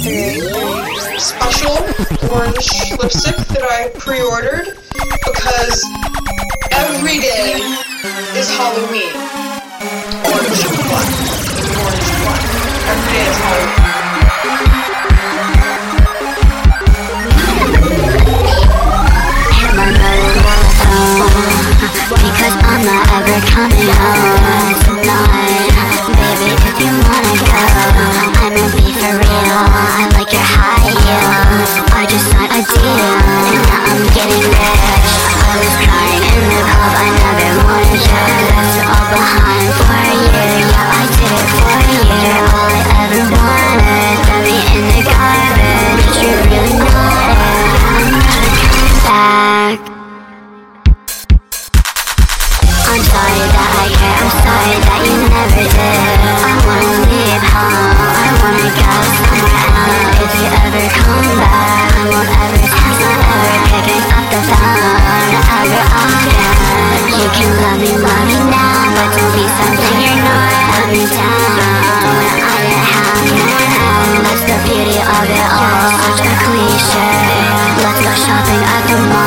special orange lipstick that I pre-ordered because every day is Halloween. Orange fun. Orange fun. Every day is Halloween. My mother was home because I'm not ever coming home tonight. Baby, if you wanna go, I'ma be for real. I like your high heels. I just signed a deal, and now I'm getting rich. I was crying in the pub, I never wanted you. Left it all behind for a year. Yeah, I did it for a year. All I ever wanted, throw me in the garbage. You're really not it. I'm never coming back. I'm sorry that I care, I'm sorry that you never did. I wanna leave home, I wanna go somewhere else. If you ever come back, I won't ever text, not ever picking up the phone ever again. You can love me now, but don't be something you're not. Let me down, I didn't have now. That's the beauty of it all, such a cliche. Let's go shopping at the mall.